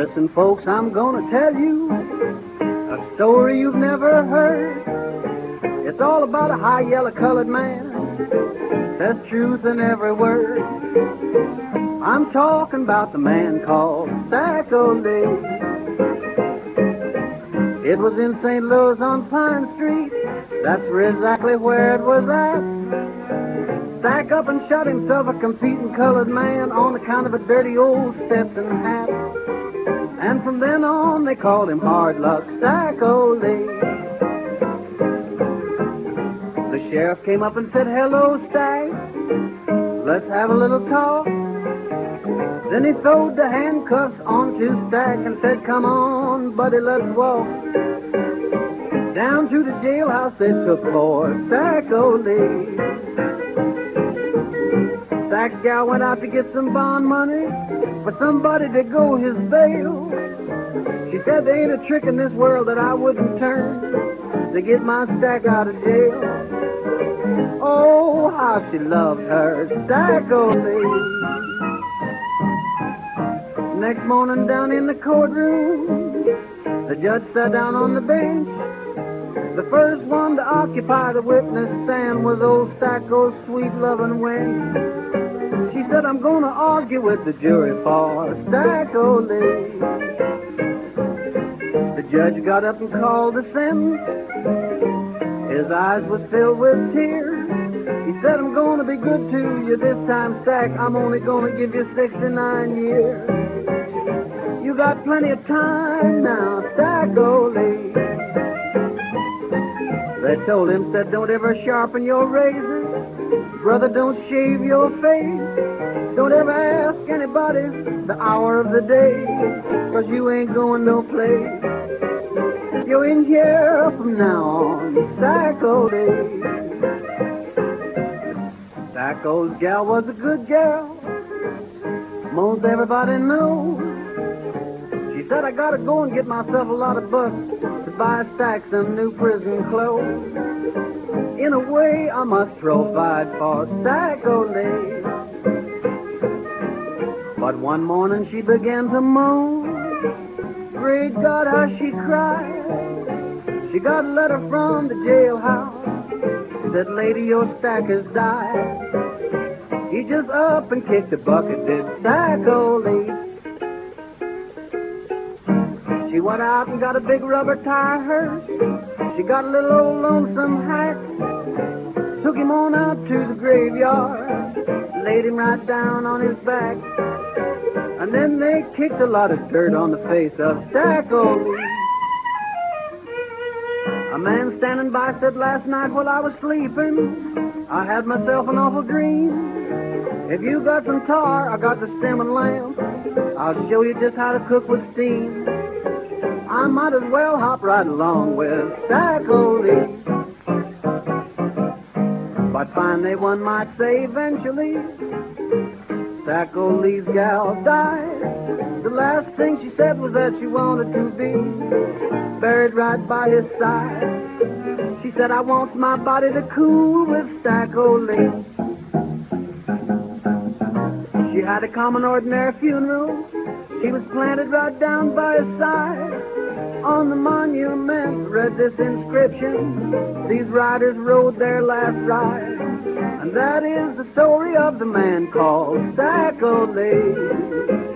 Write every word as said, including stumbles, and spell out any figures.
Listen, folks, I'm gonna tell you a story you've never heard. It's all about a high yellow colored man, says truth in every word. I'm talking about the man called Stack O'Lee. It was in Saint Louis on Pine Street, that's exactly where it was at. Stack up and shot himself a competing colored man on account of a dirty old Stetson hat. And from then on they called him Hard Luck Stack O'Lee. The sheriff came up and said, "Hello, Stack, let's have a little talk." Then he throwed the handcuffs onto Stack and said, "Come on, buddy, let's walk." Down to the jailhouse they took poor Stack O'Lee. Stack's gal went out to get some bond money for somebody to go his bail. She said, "There ain't a trick in this world that I wouldn't turn to get my Stack out of jail." Oh, how she loved her Stack O'Lee. Next morning down in the courtroom, the judge sat down on the bench. The first one to occupy the witness stand was old Stacko's sweet loving wench. She said, "I'm gonna argue with the jury for Stack O'Lee." The judge got up and called the sentence. His eyes were filled with tears. He said, "I'm gonna be good to you this time, Stack. I'm only gonna give you sixty-nine years. You got plenty of time now, Stack O'Lee." They told him, said, "Don't ever sharpen your razor. Brother, don't shave your face. Don't ever ask anybody the hour of the day, 'cause you ain't going no place. You're in here from now on, Stack O'Lee." Stacko's gal was a good gal, most everybody knows. She said, "I gotta go and get myself a lot of bucks to buy Stack some new prison clothes. In a way, I must provide for Stack O'Lee." But one morning she began to moan. Great God, how she cried. She got a letter from the jailhouse. Said, "Lady, your Stack has died." He just up and kicked the bucket, did Stack O'Lee. She went out and got a big rubber tire hearse. She got a little old lonesome hack. Took him on out to the graveyard. Laid him right down on his back. And then they kicked a lot of dirt on the face of Stack O'Lee. A man standing by said, "Last night while I was sleeping, I had myself an awful dream. If you got some tar, I got the stem and lamp. I'll show you just how to cook with steam. I might as well hop right along with Stack O'Lee." But finally one might say eventually, Stack O'Lee's gal died. The last thing she said was that she wanted to be buried right by his side. She said, "I want my body to cool with Stack O'Lee." She had a common ordinary funeral. She was planted right down by his side. On the monument read this inscription: "These riders rode their last ride." And that is the story of the man called Stack O'Lee.